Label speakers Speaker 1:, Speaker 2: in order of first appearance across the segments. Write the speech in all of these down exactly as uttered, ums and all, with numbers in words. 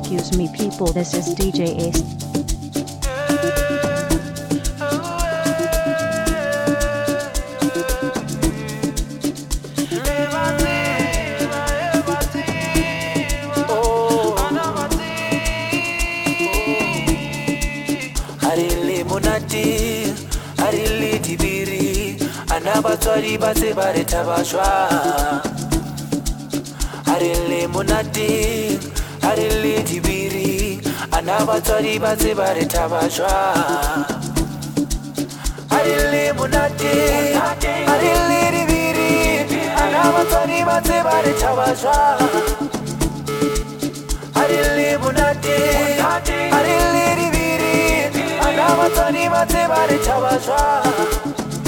Speaker 1: Excuse me people, this is D J Ace.
Speaker 2: Abatswadi ba tse ba re thaba jwang, a re le monate, a re le dibiri. Ana batswadi ba tse ba re thaba jwang, a re le monate, a re le dibiri. Ana batswadi ba tse ba re thaba jwang, a re le monate, a re le dibiri. Ana batswadi ba tse ba re thaba jwang.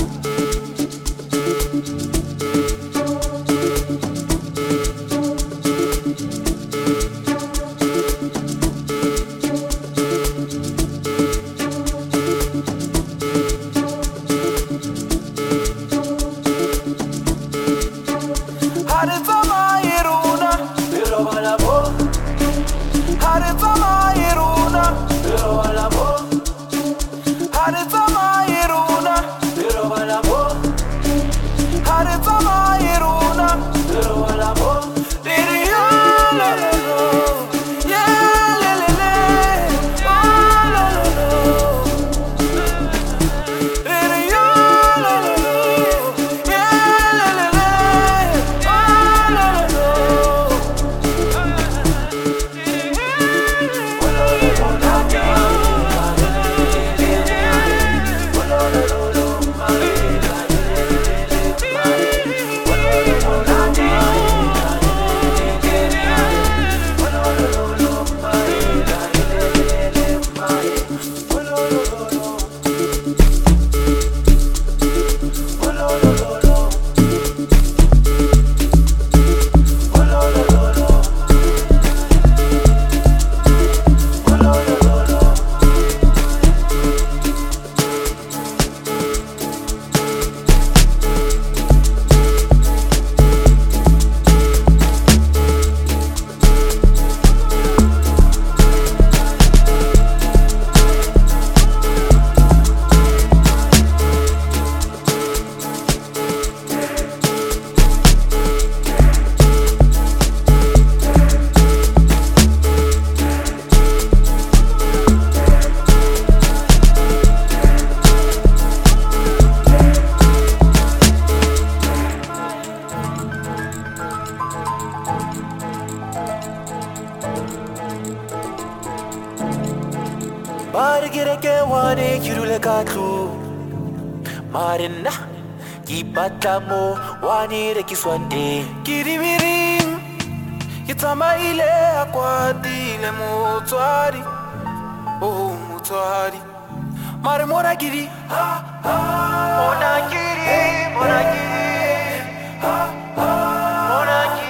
Speaker 2: Marina, Kibatamo, Wani Rekiswande, Kiribirim, Itamaile, Aquadile, Mutuari, Oh Mutuari, Marimona Giri, Mona Giri, Mona Giri, Mona Giri.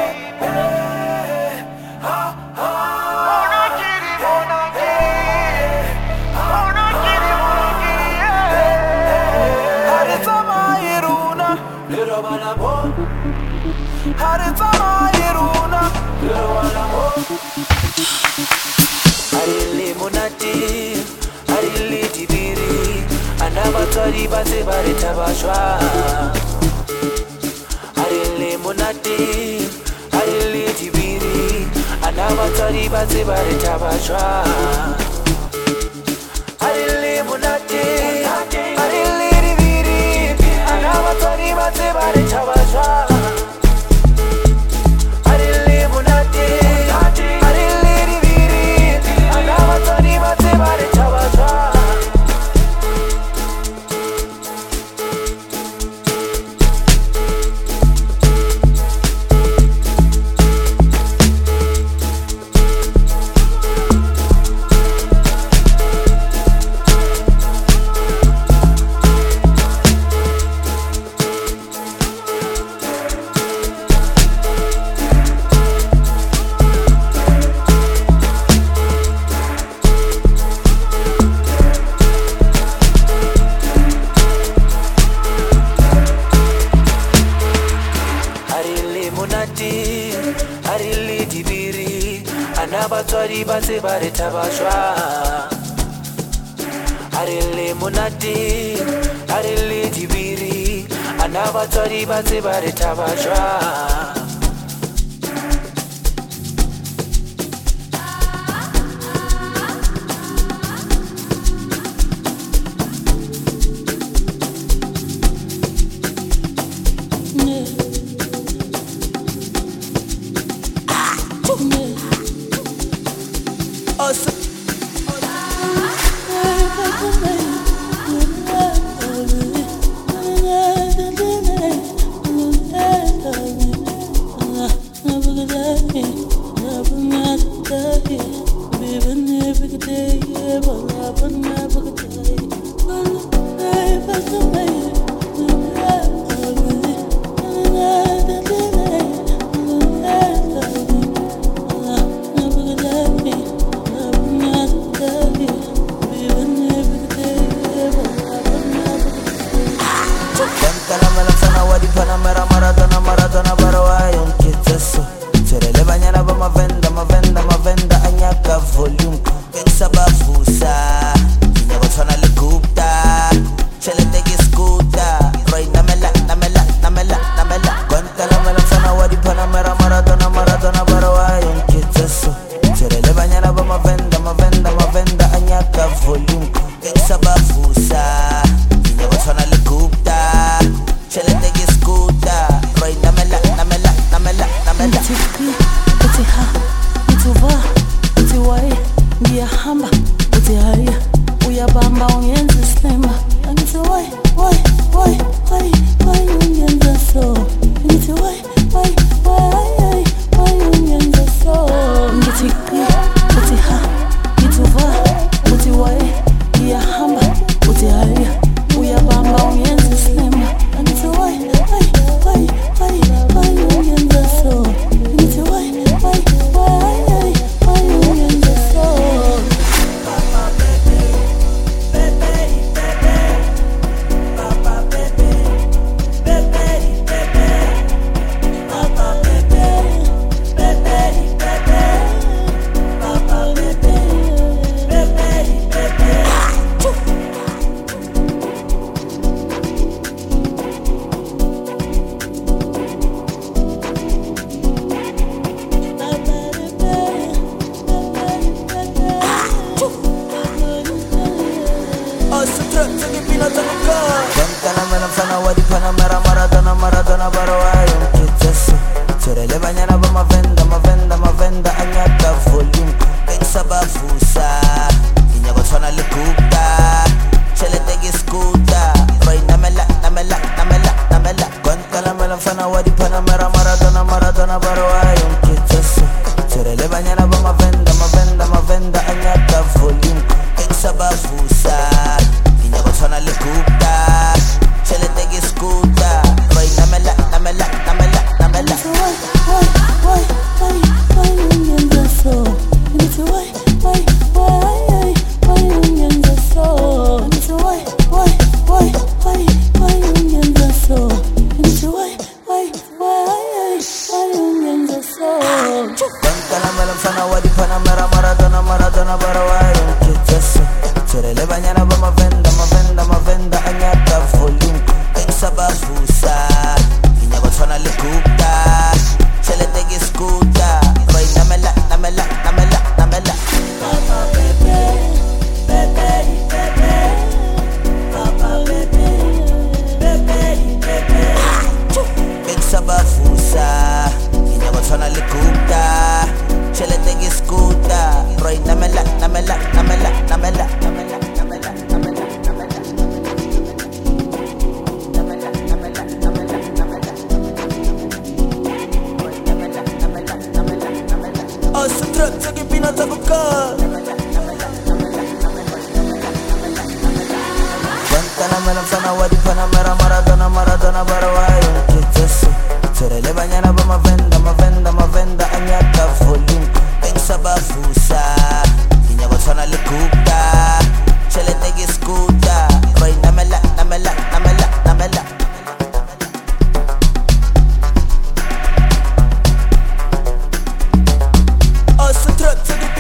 Speaker 2: Arile monate, arile dibiri. Ana batswadi ba tse ba re thaba jwang, arile monate, arile dibiri. Ana batswadi ba tse ba re thaba jwang, arile monate, arile dibiri. Ana batswadi ba tse ba re thaba jwang. batswadi ba tse ba re thaba jwang. A re le monate, a re le dibiri, ana batswadi ba tse ba re thaba jwang. Us to the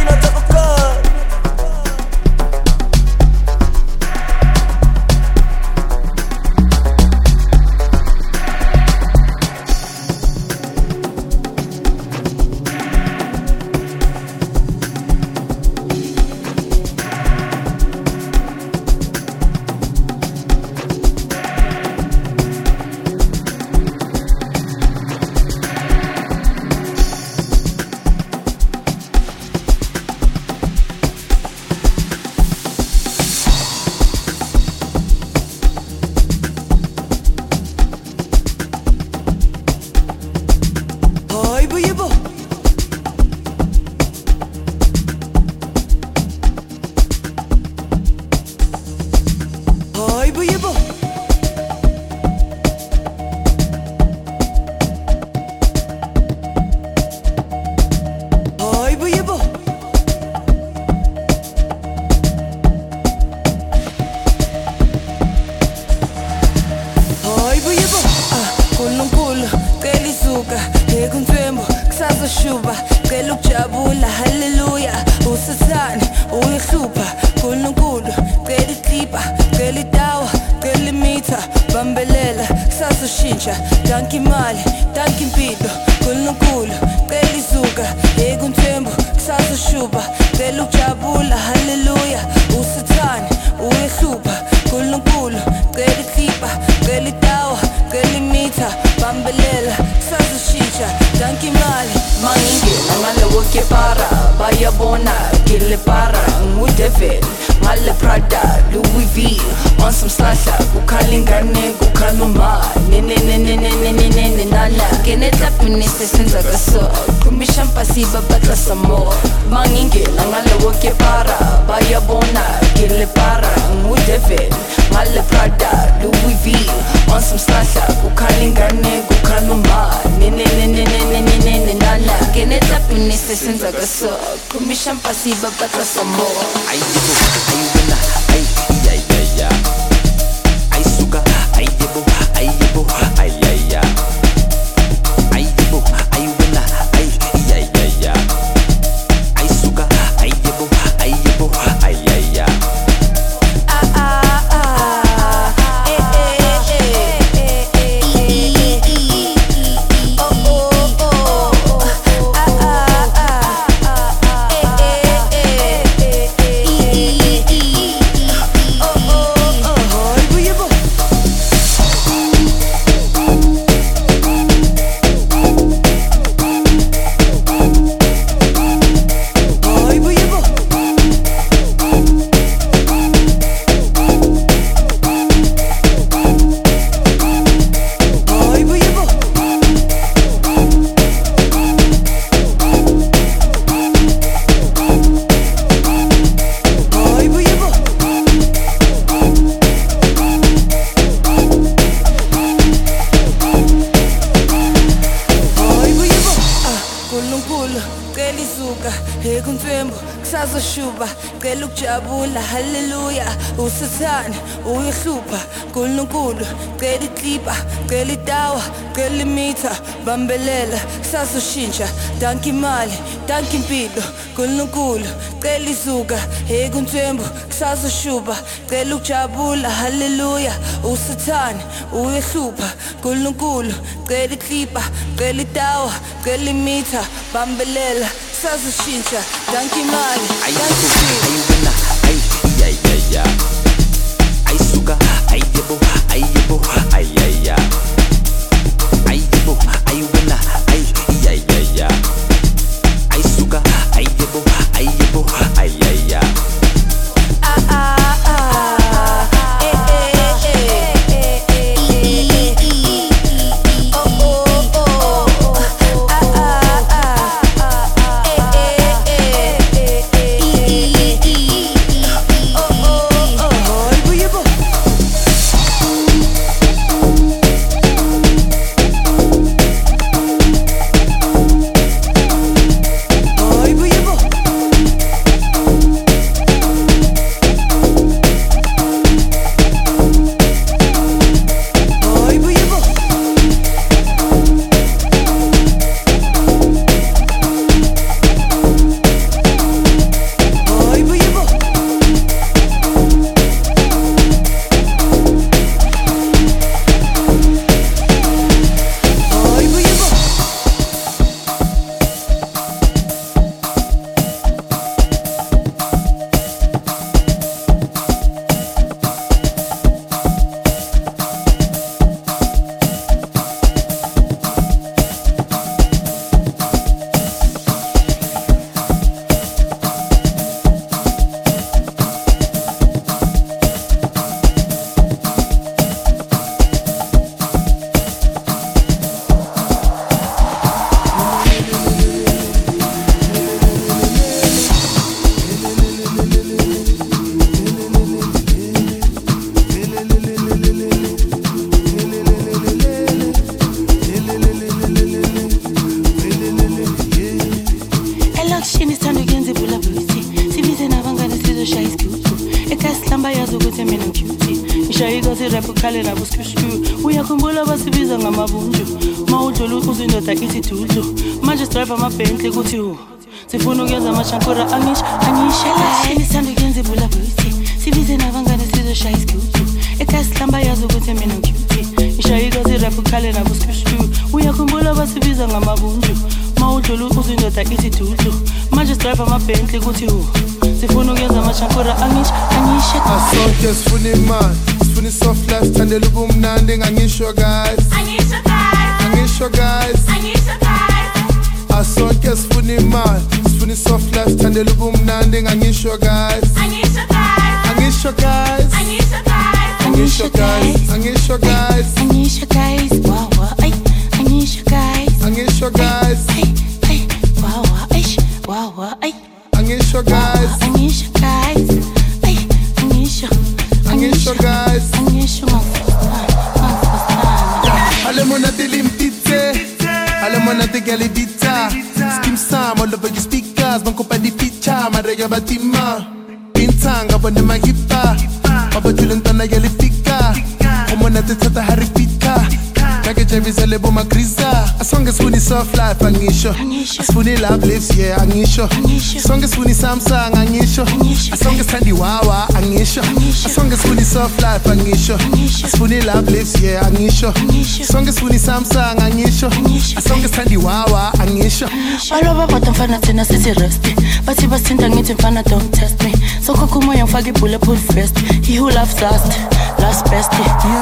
Speaker 3: kusasashuba cela ukujabula haleluya usathane uyihlupha kuNkulunkulu cela iklipa cela itawa cela imitha bambelela kusasoshintsha danki imali danki impilo kuNkulunkulu cela izuka ekunthembu kusasashuba cela ukujabula haleluya usathane uyihlupha kuNkulunkulu cela iklipa cela itawa cela imitha bambelela kusasoshintsha danki imali
Speaker 4: mangingena ngalewo kepara bayabona kile para ngudevil ngale Prada Louis V on some slasha kukhala ingane kukhala uma nene nene nene nene nana keneta pinise senza kaso kumisha mpasiba batla samo mangingena ngalewo kepara bayabona kile para ngudevil ngale Prada Louis V on some slasha kukhala ingane kukhala uma nene nene nene nene nana keneta pinise senza kaso kumisha mpasiba batla samo
Speaker 2: Ayibo, ayibona, ay, ya, ya, ya. Ayisuka, ayibo, ayibo, ay, ya, ya. Ayibo, ayibona, ay, ya, ya, ya. Ayisuka, ayibo, ayibo, ay, ya, ya.
Speaker 3: ah ah ah eh eh eh eh eh oh oh oh ah ah ah eh eh eh oh oh oh yibo yibo yibo yibo yibo yibo yibo yibo yibo ah kuNkulunkulu cela izuka ekunthembu kusasoshuba cela ukujabula haleluya usathane uyihlupha kuNkulunkulu cela iklipa cela itawa cela imitha bambelela kusasoshintsha danki imali danki impilo kuNkulunkulu cela izuka ekunthembu kusasoshuba cela ukujabula haleluya usathane uyihlupha kuNkulunkulu cela iklipa cela itawa cela imitha bambelela kusasoshintsha danki imali danki impilo
Speaker 2: Ayibona, ay, ya, ya, ya. Ayisuka, ayibo, ayibo, ay, ya, ya. Ayibo, ayibona, ay, ya, ya, ya. Ayisuka, ayibo, ayibo, ay, ya, ya.
Speaker 3: ah ah ah eh eh eh eh oh oh oh ah ah ah eh eh eh oh oh oh yibo yibo yibo yibo yibo yibo yibo yibo yibo yibo
Speaker 5: elokishini sithanda ukuyenza ibhulabhulithi sibize nabangane sizoshaya isigubhu ekhaya sihlamba yazi ukuthi mina ngicuti ngishayika sirap ukhale nabo sikushku uyakhumbula basibiza ngamabunju mawudlula uzindoda ithi dudlu manje sidrive amabentley kuthi hu sifuna ukuyenza amashankura angisho angisho sithanda ukuyenza ibulabuthi sibize nabangane sizoshaya isigubhu ekhaya sihlamba yazi ukuthi mina ngicuti ishayika zirap ukhale nabo skushu uyakhumbula basibiza ngamabunju mawudlula uzindoda ithi dudlu manje sidrive amabentley kuthi hu sifuna ukuyenza amashankura angisho angisho
Speaker 6: asonke sifuna imali sifuna isoft life thandela ubumnandi ngangisho guys
Speaker 3: Angisho guys,
Speaker 6: angisho guys
Speaker 3: Angisho guys,
Speaker 6: asonke sifuna imali sifuna isoft life thandela ubumnandi ngangisho guys
Speaker 3: Angisho guys,
Speaker 6: angisho guys
Speaker 3: Angisho
Speaker 6: angisho
Speaker 3: guys,
Speaker 6: guys angisho guys
Speaker 5: Anisha guys, wow, wow, ay, Anisha guys,
Speaker 6: angisho guys
Speaker 5: ay, ay, wow, wow, ay, wow, wow, ay,
Speaker 6: angisho guys
Speaker 5: Anisha guys, ay, Anisha,
Speaker 6: angisho guys
Speaker 5: Anisha, mafustana, mafustana.
Speaker 6: alle monate limpitse alle monate galibita skim sam all over your speakers banko pa di picture marega batima intanga bonde magipa abatulentana galifika omonate tata haripika kake jebisa lebo makriza asonge sfuni soft life angisho asfuni love lives yeah angisho asonge sfuni samsung angisho asonge sandi wawa angisho asonge sfuni soft life angisho asfuni love lives yeah angisho asonge sfuni samsung angisho asonge sandi wawa angisho
Speaker 5: Baloba bota mfana tena sithi rest bathi basinda ngithi mfana don't test me so kokumoya ngifaka ibulletproof vest he who loves last last best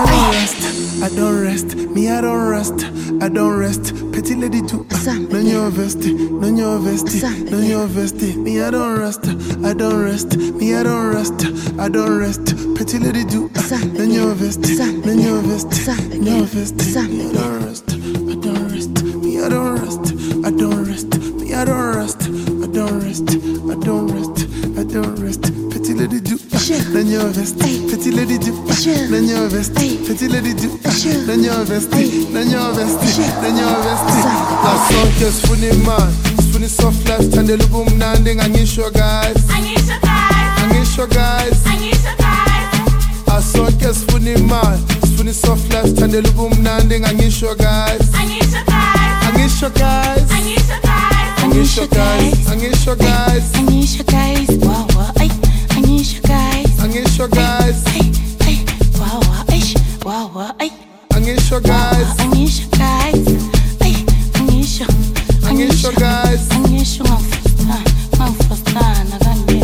Speaker 6: I don't rest, me I don't rest, I don't rest. Petty lady too, no your vest, no your vest, no your vest. Me I don't rest, I don't rest, me I don't rest, I don't rest. Petty lady too, no your vest, no your vest, no your vest. Me I don't rest, I don't rest, me I don't rest, I don't rest, me I don't rest, I don't rest, I don't rest, I don't rest. Petty lady do, no your vest, petty lady do, no your vest, petty lady do. Then your vest, then your vest, then your vest. Asonke sifuna imali, sifuna soft life thandela ubumnandi ngangisho guys.
Speaker 3: Angisho guys,
Speaker 6: Angisho guys,
Speaker 3: Angisho guys,
Speaker 6: asonke sifuna imali, sifuna soft life thandela ubumnandi ngangisho guys.
Speaker 3: Angisho guys,
Speaker 6: Angisho guys,
Speaker 3: Angisho guys,
Speaker 6: Angisho guys, Angisho guys,
Speaker 5: Anisha guys, wow, wow, ay, Anisha guys,
Speaker 6: Angisho guys,
Speaker 5: ay, ay, wow, wow, ay, wow, wow, ay.
Speaker 6: Angisho guys,
Speaker 5: Anisha guys, ay, Anisha,
Speaker 6: Angisho guys.
Speaker 5: Anisha, mafustana, mafustana kanje.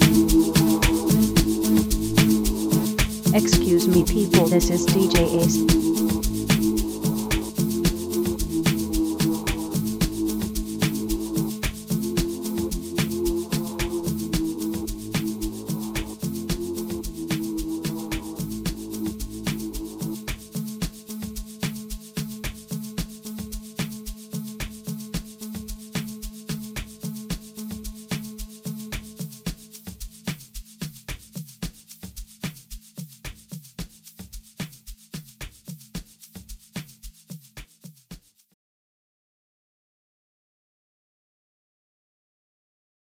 Speaker 1: Excuse me people, this is D J Ace.